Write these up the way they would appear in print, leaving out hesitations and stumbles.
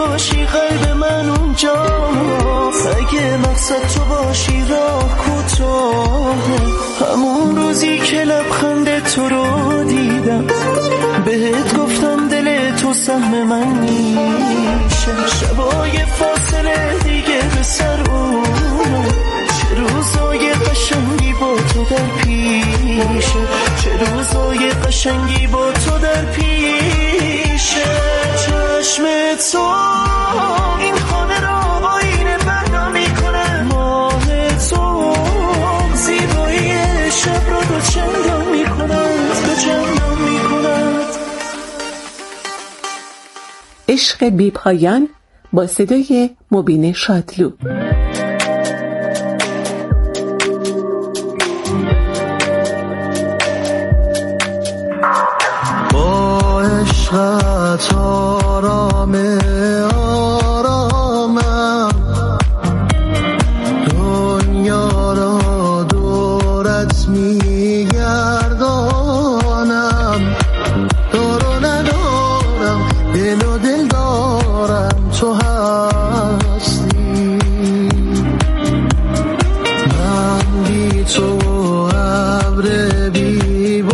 باشی قلب من اونجاست، اگه مقصد تو باشی راه کوتاهه. همون روزی که لبخند تو رو دیدم بهت گفتم دل تو سهم من میشه. شبای فاصله دیگه به سر اومد، چه روزای قشنگی با تو در پیشه، چه روزای قشنگی با تو در پیشه. چشم تو این خانه را آینه بنا میکنه، ماه تو زیبایی شب را دو چندان میکند، دو چندان میکند. عشق بی پایان با صدای مبین شادلو. با عشقت آرام آرامم، دنیا را دورت میگردانم. دار و ندارم، دل و دل دارم، تو هستی. من بی تو ابر بی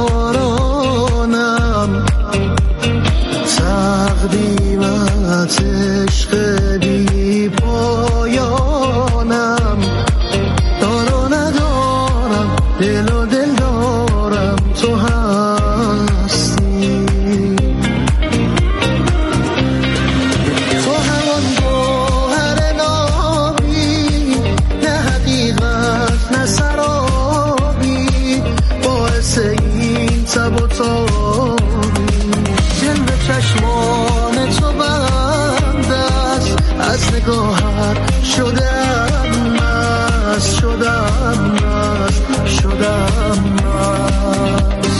بارانم، تقدیمت عشق بی پایانم. دار و ندارم، دل و دل دارم، تو هستی. تو همان گوهر نابی، نه حقیقت نه سرابی، باعث این تب و تابی. جلوه چشمان تو بند است، از نگاهت شدم مست، شدم مست، شدم مست.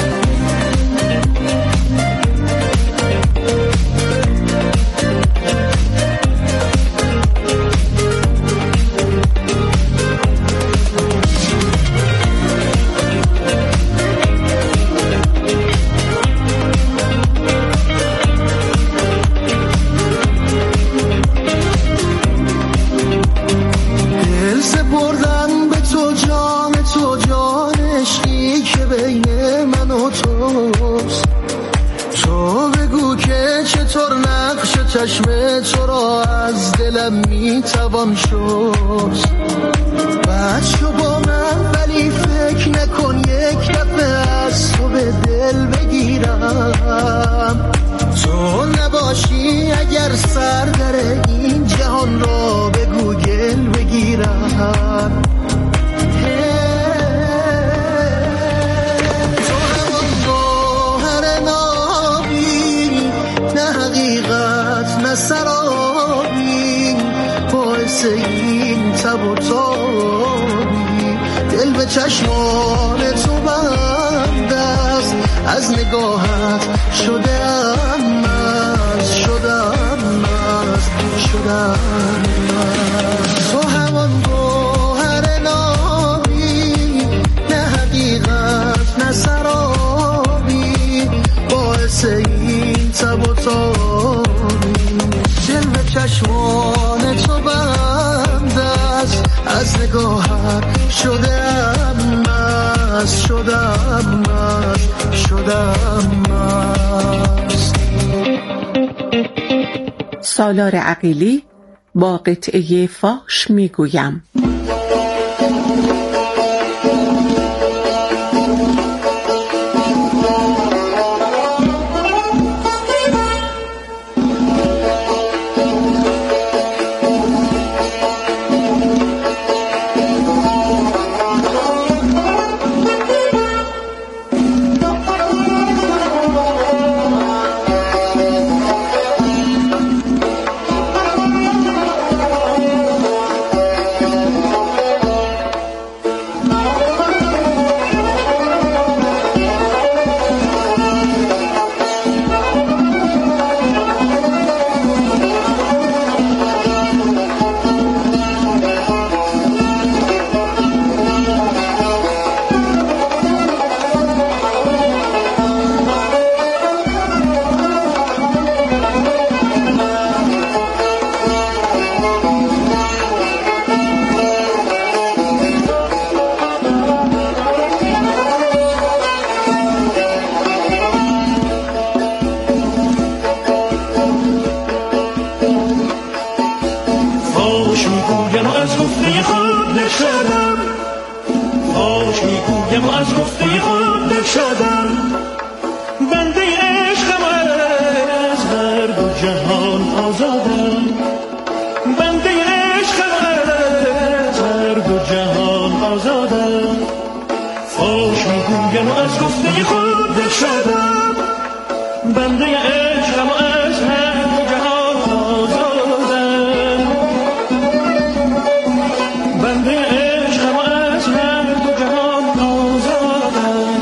دل سپردم به تو، جان تو، جان عشقی که بین من و توست. تو بگو که چطور نقش چشم تو را از دلم میتوان شست. بد شو با من ولی فکر نکن یک دفعه از تو به دل بگیرم. تو نباشی اگر سر در این جهان را به گوگل بگیرم. تو همون گوهر نابی، نه حقیقت نه سرابی، باعث این تب و تابی. دل به چشمان تو بند است، از نگاهت شدم مست، شدم مست، شدم مست. تو همان گوهر نابی، نه حقیقت نه سرابی، باعث این تب و تابی. جلوه چشمان تو بند است، از نگاهت شدم مست، شدم مست، شدم مست. سالار عقیلی با قطعه فاش میگویم. جهان آزادم، بنده عشقم در دو جهان آزادم، فاش میگویم و از گفته خود دلشادم، بنده عشقم و از هر دو جهان آزادم، بنده عشقم و از هر دو جهان آزادم.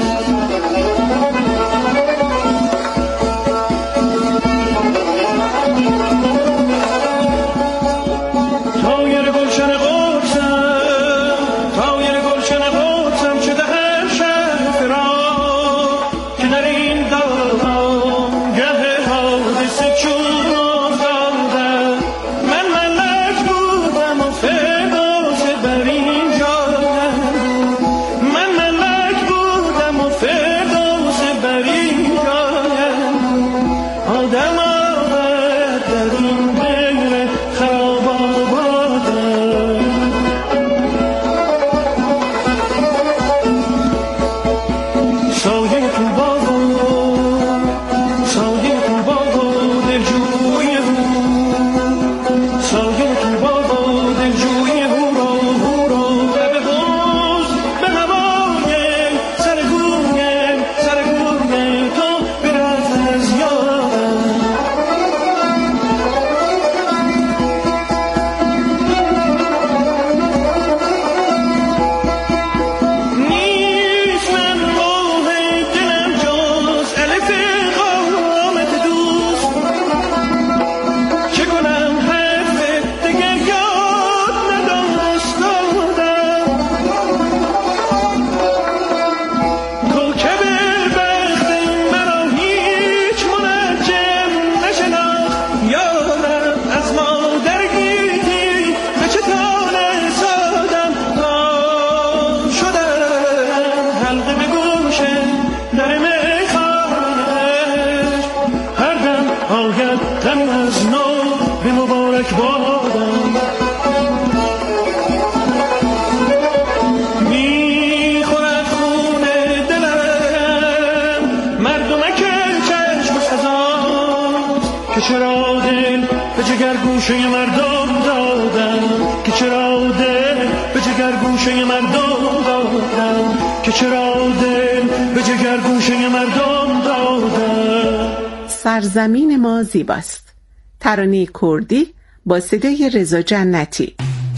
طایر گلشن قدسم، طایر گلشن قدسم چه دهر شهر را که در این دوران گه حادثه چون آزادم، من ملک بودم و فردوس بر این جایم، من ملک بودم و فردوس بر این جایم، آدم آمد در این بین خراب آبادم، سایه تو باغ و سایه تو باغ و دلجوی او، سایه تو باغ و دلجوی هورا هورا، لب حوض به هوای سرگوی تو برد از یادم. نیست من راه دلم جز الف قامت دوست، چه کنم حرف دیگه یاد نداستادم، کوکب بخت مرا هیچ منجم نشناخت، یادم از مادر گیتی به چه تانه سادم، تا شدم حلقه به گوش در میخانه‌اش، هر دم آید دمی از نو به مبارک بادم، میخورد خون دلم مردمک چشم سزاست، که چرا دل به جگر گوشه مردم دادم، که چرا دل به جگر گوشه مردم دادم، که چرا دل به جگر گوشه مردم دادم. سرزمین ما زیباست. ترانه کردی با صدای رضا جنتی.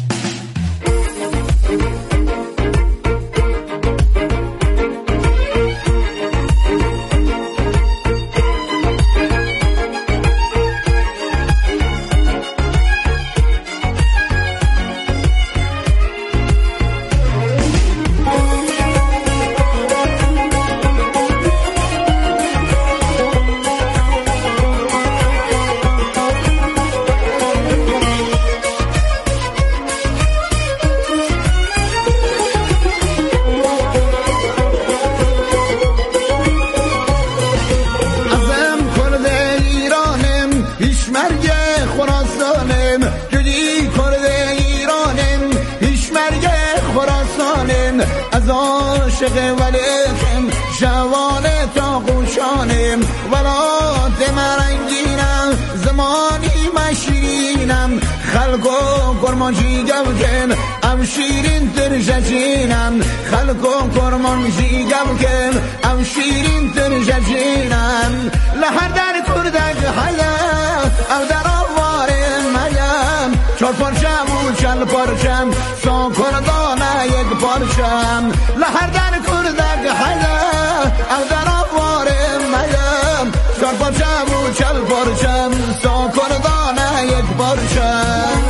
از عاشق ولیکم جوانه تا قوشانم ولات مرنگینم زمانی مشیرینم خلقو کرمانجی گوکن ام شیرین تر ججینم خلقو کرمانجی گوکن ام شیرین تر ججینم لحر در کردک حیات او در آوارم میم چار پرچم و چل پرچم سان کردانه یک پرچم لحر در کردک حیات او در آوارم میم چار پرچم و چل پرچم سان کردانه یک پرچم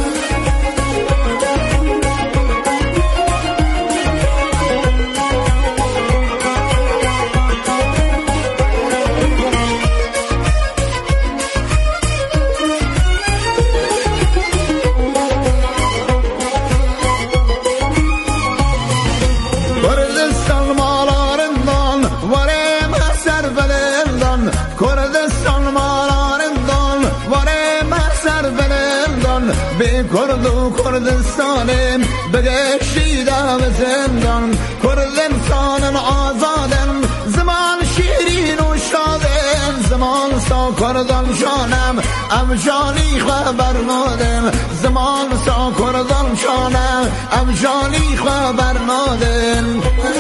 به کرد و کردستانم بگشیدم زندان کردستانم آزادم زمان شیرین و شادم زمان سا کردم جانم ام افجانی خبر نادم زمان سا کردم شانه افجانی خبر نادم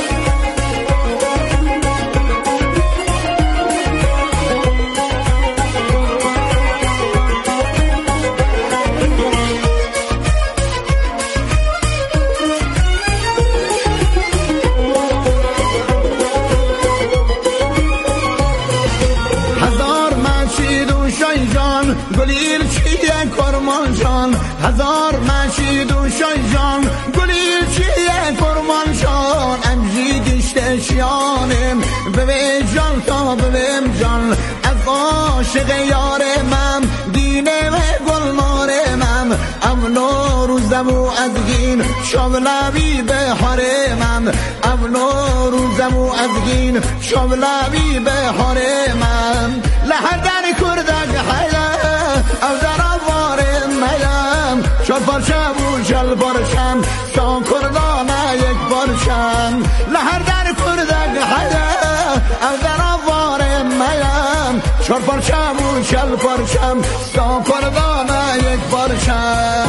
گلیل چیه کرمان جان هزار مشید و شایجان گلیل چیه کرمان جان امجی گشته شیانم به جان تا ببیم جان از عاشق یارمم دینه و گلنارمم امنو روزم و ازگین شاملوی به حرمم امنو روزم و ازگین شاملوی به حرمم لحدن کردگ حیله او در آوارم میم شد پرچم و جل پرچم سان کردانه یک پرچم لحر در کردگ حیله او در آوارم میم شد پرچم و جل پرچم سان کردانه یک پرچم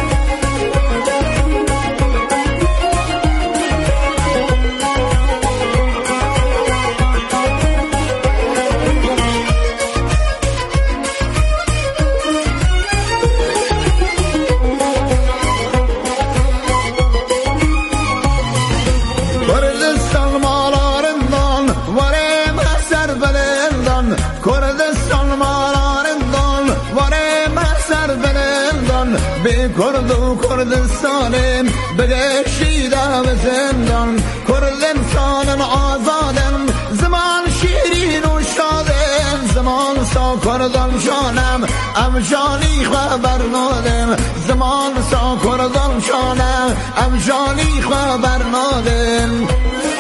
به کرد و کردستانم بگشیده به زندان کردستانم آزادم زمان شیرین و شادم زمان سا کردم شانم افجانی خبر نادم زمان سا کردم شانم افجانی خبر نادم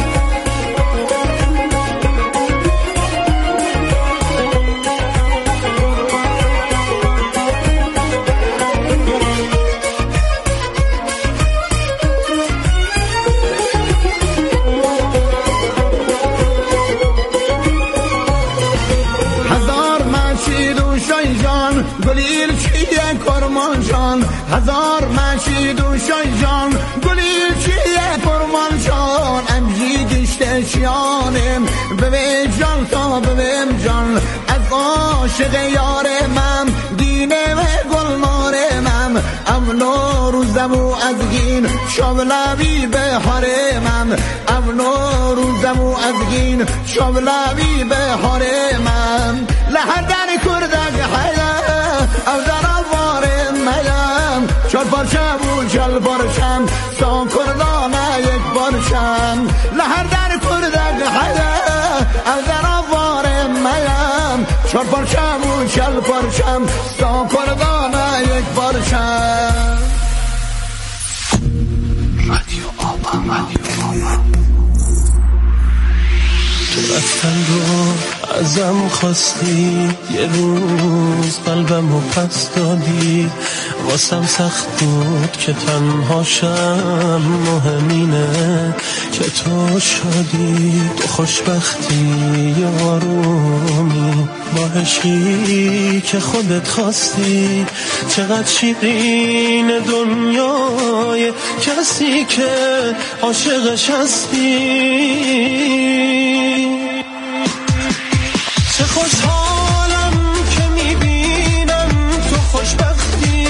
گلیل چیه کرمان جان هزار مشید و شایجان گلیل چیه کرمان جان امجی گشته شیانم به جان تا ببیم جان از عاشق یارمم دینه و گلنارمم امنو روزم و ازگین شاملوی به حرمم امنو روزم و ازگین شاملوی به حرمم لحدن کردگ حیله او در آوارم میم شد پرچم و جل پرچم سان کردانه یک پرچم لحر در کردگ حیله او در آوارم میم شد پرچم و جل پرچم سان کردانه یک پرچم رادیو آبان تو رفتن رو ازم خواستی یه روز قلبمو پس دادی واسم سخت بود که تنها شم مهمینه که تو شادی تو خوشبختی آرومی با عشقی که خودت خواستی چقدر شیرین دنیای کسی که عاشقش هستی چه خوشحالم که میبینم تو خوشبختی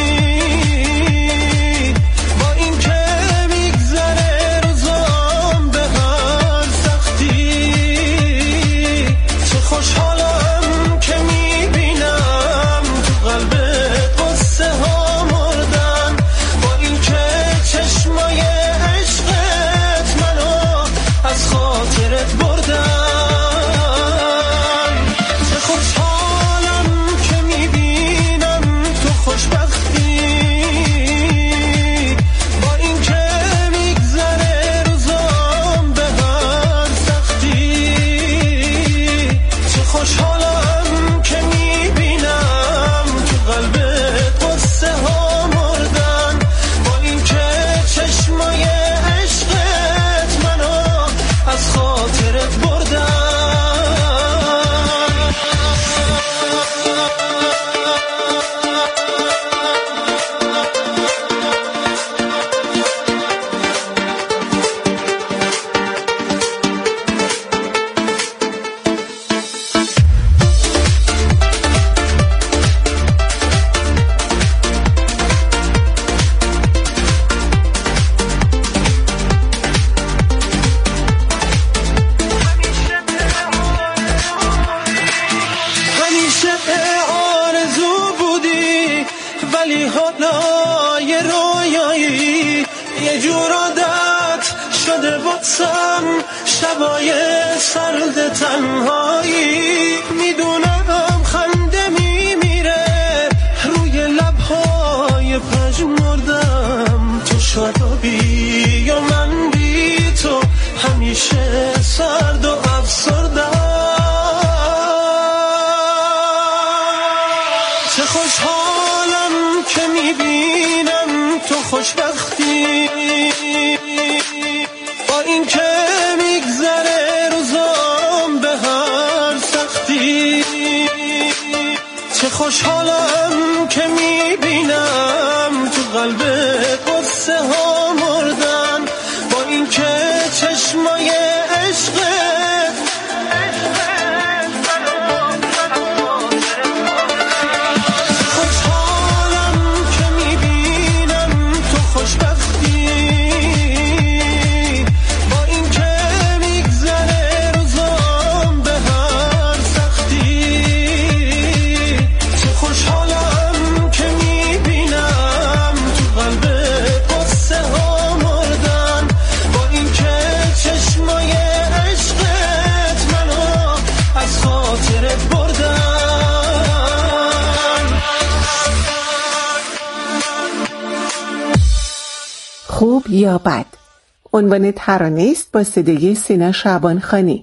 با این که میگذره روزام به هر سختی چه خوشحالم که میبینم تو قلبت قصه ها مردن با این که چشمای عشقت منو از خاطرت بردن ولی حالا یه رویایی یه جور عادت شده واسم شبای سرد تنهایی میدونم خنده میمیره روی لبهای پژمردم تو شادابی یا من بی تو همیشه سرد و افسردم چه خوشحالم که میبینم تو خوشبختی با این که میگذره روزام به هر سختی چه خوشحالم که میبینم تو قلب قصه ها مردن با این که چشمای عشقت خوب یا بد عنوان ترانه است با صدای سینا شعبانخانی.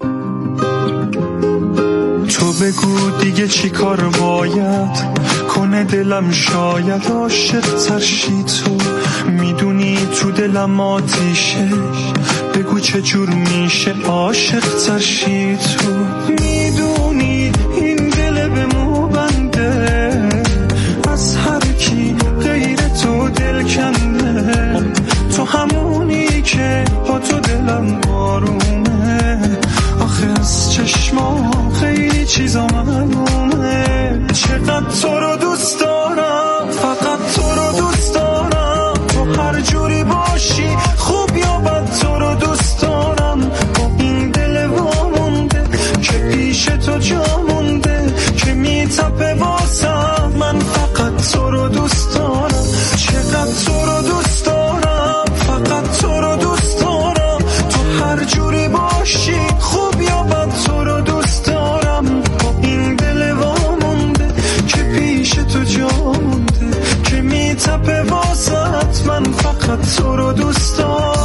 تو بگو دیگه چی کار باید کنه دلم شاید عاشق ترشی تو میدونی تو دلم آتیشه بگو چه جور میشه عاشق ترشی تو میدونی این دل به مو بنده از هر کی غیر تو دل کنده تو همونی که با تو دلم آرومه آخه از چشما خیلی چیزا معلومه چقدر تو رو دوست دارم فقط تو رو دوست دارم تو هر جوری باشی خوب یا بد تو رو دوست دارم با این دل وامونده که پیش تو جا مونده که میتپه واسم من فقط تو رو دوست دارم چقدر تو رو دوست دارم فقط تو رو دوست دارم تو هر جوری باشی خوب یا بد تو رو دوست دارم با این دل وامونده که پیش تو جا مونده که میتپه واسط من فقط تو رو دوست دارم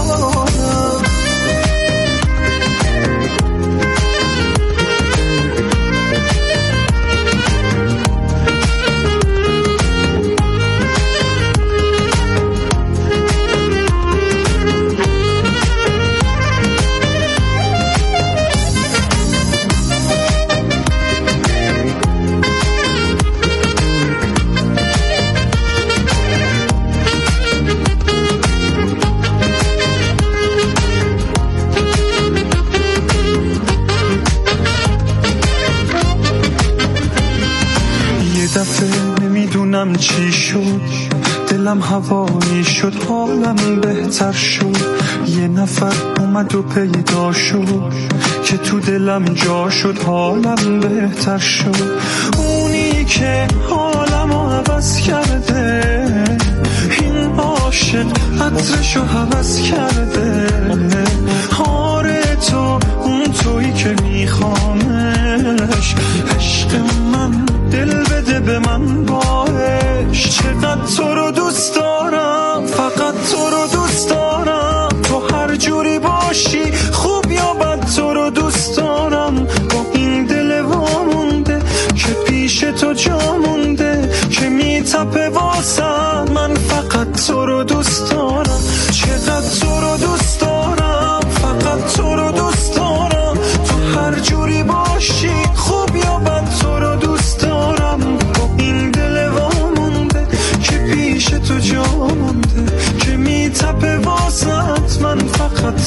نمیدونم چی شد دلم هوایی شد حالم بهتر شد یه نفر اومد و پیدا شد که تو دلم جا شد حالم بهتر شد اونی که حالم عوض کرده این عاشق عطرشو حوض کرده هاره تو اون تویی که میخوامش عشق من دل بده به من باش چقدر تو رو دوست دارم فقط تو رو دوست دارم تو هر جوری باشی خوب یا بد تو رو دوست دارم با این دل وامونده که پیش تو جا مونده که میتپه واسم من فقط تو رو دوست دارم چقدر تو رو دوست دارم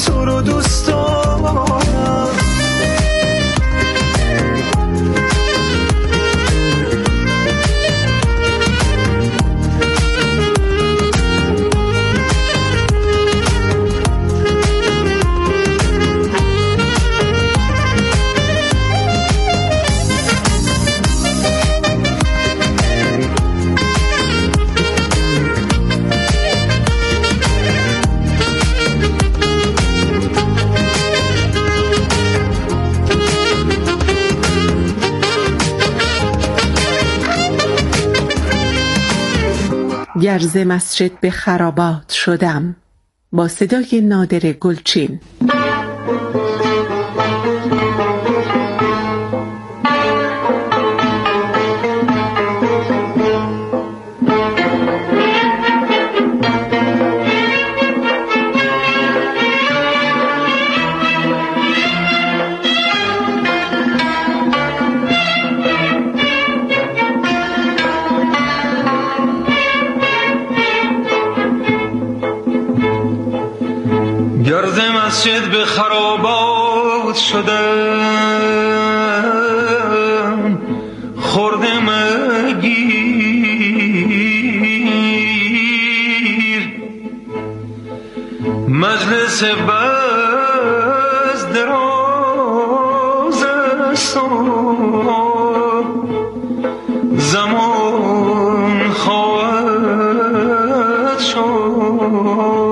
تو رو دوست دارم. گر ز مسجد به خرابات شدم، با صدای نادر گلچین. گر ز مسجد به خرابات شدم، خورده مگیر مجلس بس دراز است زمان خواهد شد.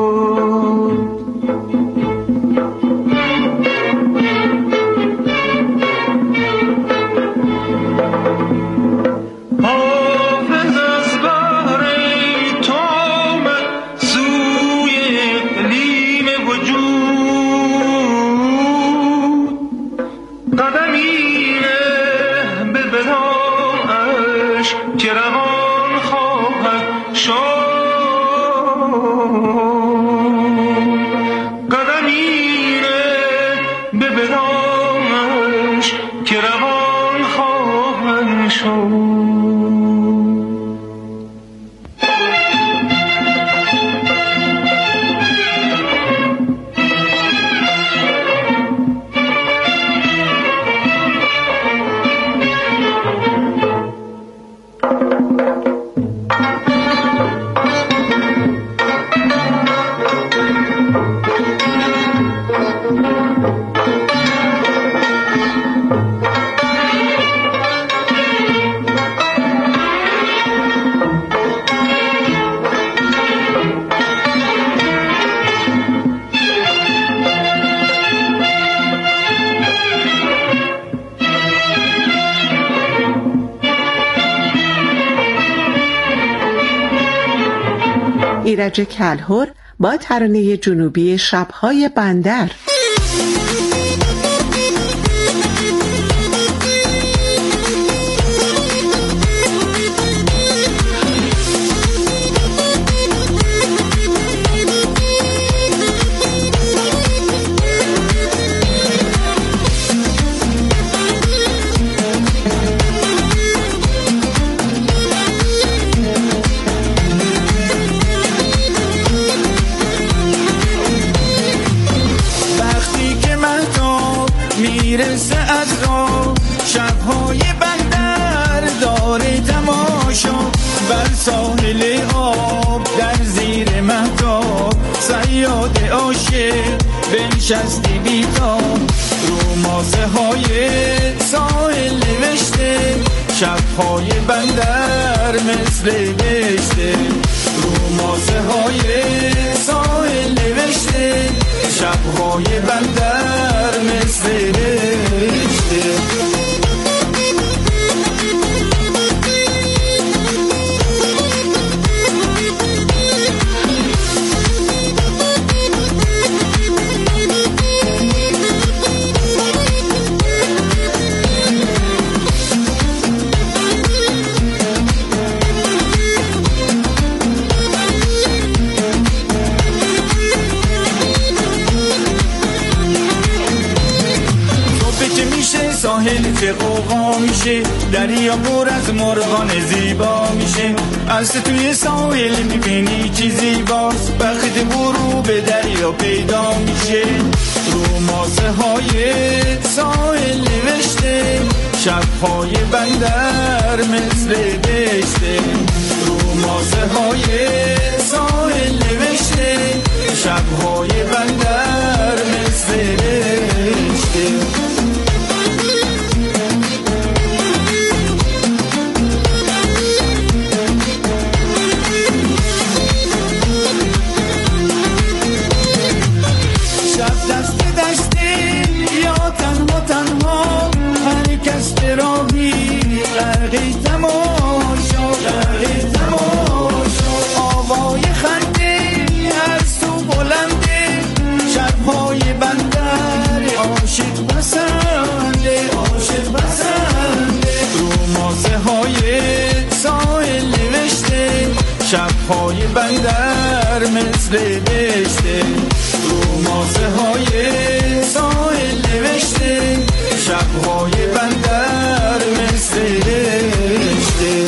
ایرج کلهر با ترانه جنوبی شب‌های بندر. میرسه از راه شب‌های بندر داره تماشا، بر ساحل آب در زیر مهتاب صیاد عاشق بنشسته بیتاب، رو ماسه های ساحل نوشته شب‌های بندر مثل بهشته، رو ماسه های ساحل نوشته شب‌های بندر مثل بهشته. ساحل چه قوقا میشه، دریا پر از مرغان زیبا میشه، از توی ساحل میبینی چیزی باز، وقتی برو به دریا پیدا میشه. رو ماسه های ساحل نوشته شبهای بندر مثل بهشته. رو ماسه های ساحل نوشته شبهای بندر مثل بهشته. شبهای بندر مثل بهشته. رو ماسه های ساحل نوشته شبهای بندر مثل بهشته.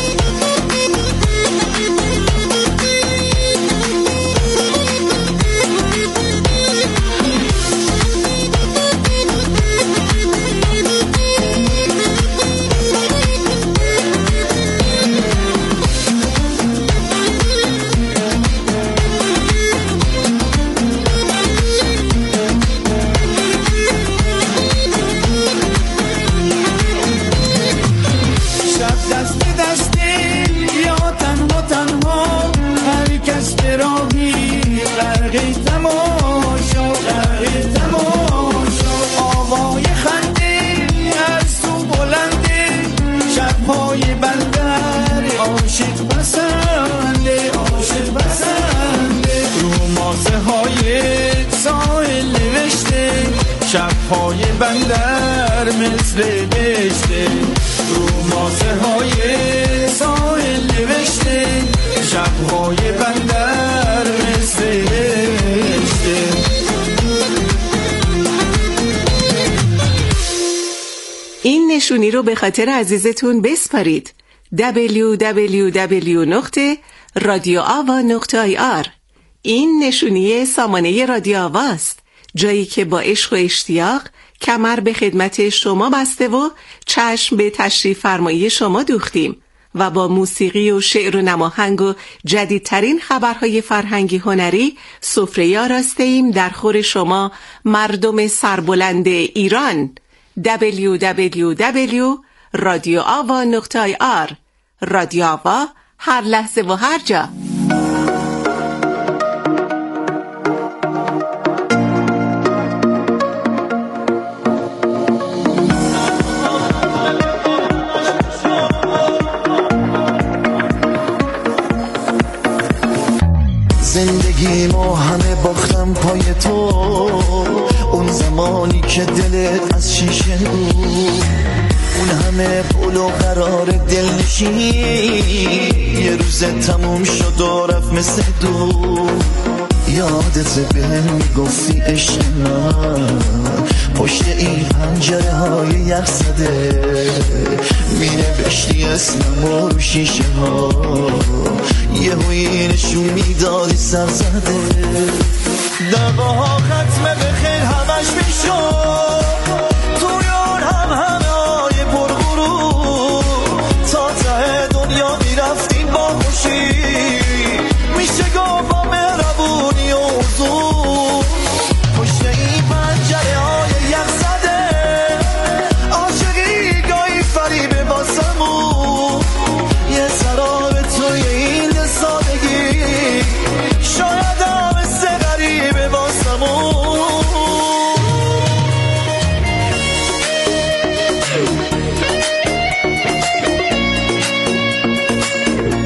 شبهای بندر مثل بهشته. رو ماسه های ساحل نوشته شبهای بندر مثل بهشته. این نشونی رو به خاطر عزیزتون بسپارید. www.radioava.ir. این نشونی سامانه رادیو آواست، جایی که با عشق و اشتیاق کمر به خدمت شما بسته و چشم به تشریف فرمایی شما دوختیم و با موسیقی و شعر و نماهنگ و جدیدترین خبرهای فرهنگی هنری سفره آراسته ایم در خور شما مردم سربلند ایران. www.radioava.ir. رادیو آوا، هر لحظه و هر جا. زندگیمو همه باختم پای تو، اون زمانی که دلت از شیشه بود، اون همه پول و قرار دلنشین، یه روز تموم شد و رفت مثل دو. یادت بهم میگفتی عشق من پشت این پنجره های یخ زده، مینوشتی اسمم رو شیشه ها، یه هوی نشون میدادی سر زده. دقاها ختمه به خیر همش میشد، توی اون هم